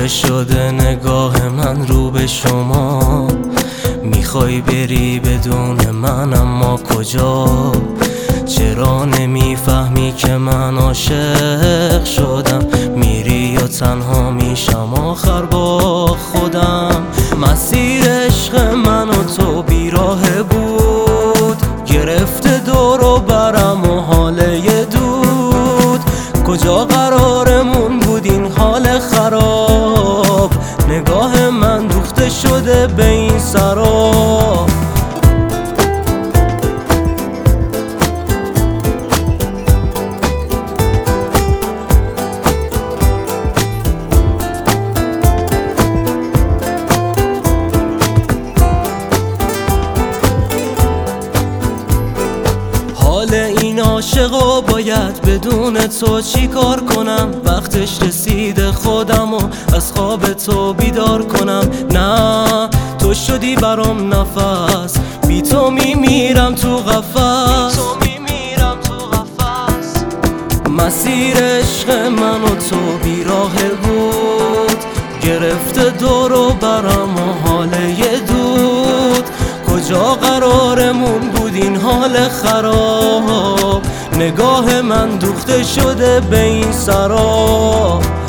دوخته شده نگاه من رو به شما. میخوای بری بدون من اما کجا؟ چرا نمیفهمی که من عاشق شدم؟ میری و تنها میشم آخر با خودم. مسیر عشق من و تو بیراه بود، گرفته دور و برم و حاله دود. کجا قرارمون بود این حال خراب؟ نگاه من دوخته شده به این سراب. حال این عاشقو باید بدون تو چی کار کنم؟ وقتش رسیده خودم و از خواب تو بیدار کنم. نه تو شدی برام نفس، بی تو میمیرم تو قفس. مسیر عشق من و تو بیراهه بود، گرفته دور و برم و حاله دود. کجا قرارمون بود این حال خراب؟ نگاه من دوخته شده به این سراب.